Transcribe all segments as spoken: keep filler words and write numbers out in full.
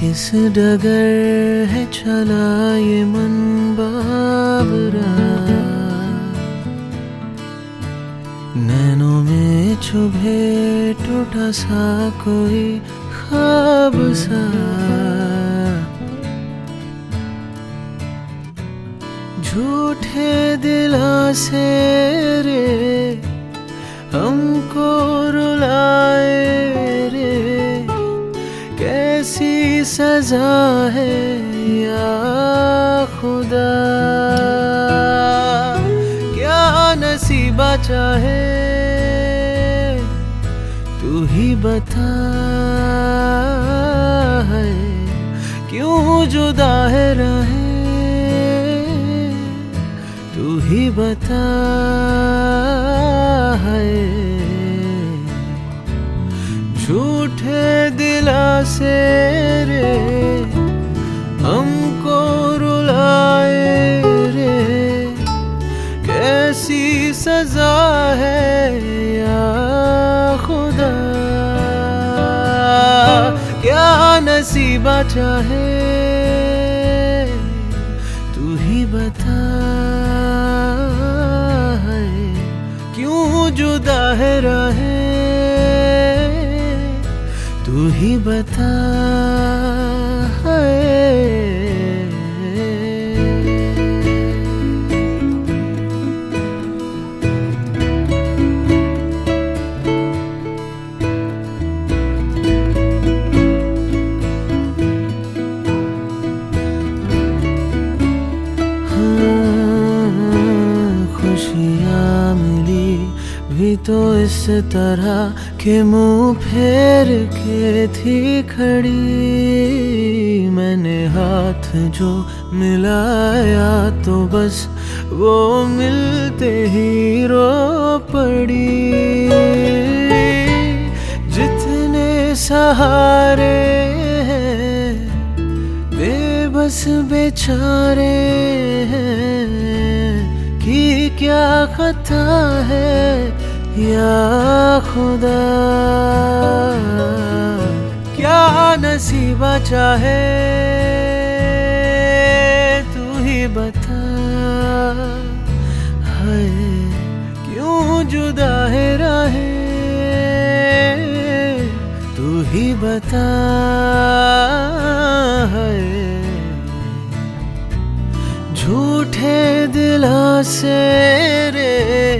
किस डगर है चला ये मन बाबरा, नैनों में चुभे टूटा सा कोई ख्वाब सा, झूठे दिलासे रे हमको रुलाए रे, कैसी सजा है या खुदा, क्या नसीबा चाहे तू ही बता है, क्यों जुदा है रहे तू ही बता है, झूठे दिलासे रे हमको रुलाए रे, कैसी सजा है या खुदा, क्या नसीबा चाहे तू ही बता है, क्यों जुदा है रहे तू ही बता है। खुशियाँ मिली भी तो इस तरह के मुंह फेर के थी खड़ी, मैंने हाथ जो मिलाया तो बस वो मिलते ही रो पड़ी, जितने सहारे हैं बेबस बेचारे हैं, कि क्या खता है या खुदा, क्या नसीबा चाहे तू ही बता है, क्यों जुदा है रहे तू ही बता है, झूठे दिलासे रे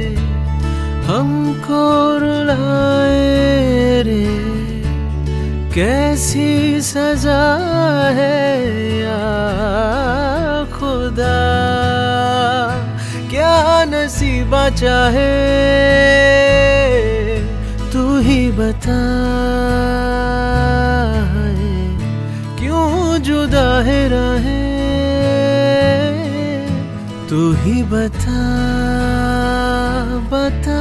हमको रुलाए रे, कैसी सजा है या खुदा, क्या नसीबा चाहे तू ही बता है, क्यों जुदा है रहे तू ही बता बता।